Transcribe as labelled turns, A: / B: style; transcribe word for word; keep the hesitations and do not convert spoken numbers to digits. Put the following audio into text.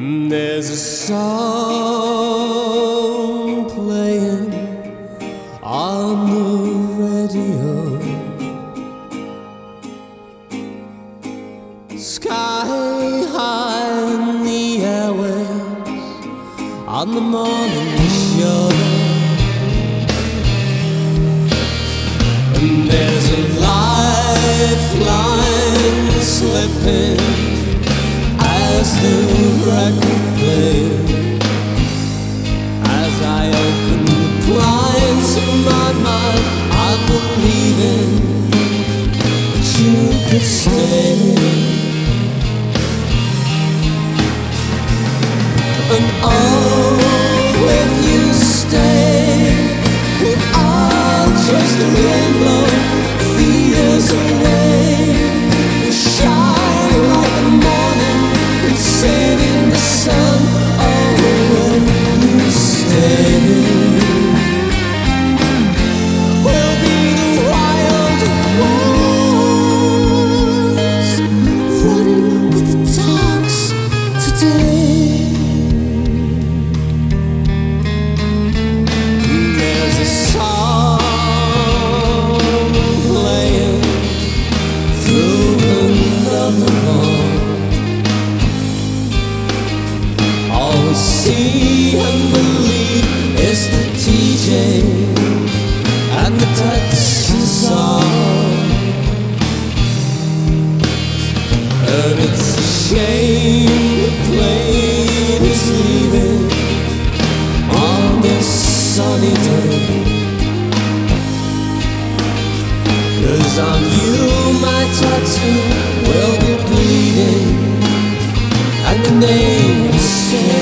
A: There's a song playing on the radio, sky high in the airwaves on the morning show. And there's a lifeline slipping as the record plays, as I open the blinds of my mind, I'm believing that you could stay. And oh, if you stay, we'll all chase the rainbow fears away. We'll shine like the morning and sing in the sun. Oh, if you stay, we'll be the wild ones running with the dogs today. There's a song playing through another wall. All we see and believe is the D J and the touch the song. And it's a shame the plane is leaving on this sunny day, 'cause on you my tattoo will be bleeding and the name will stay.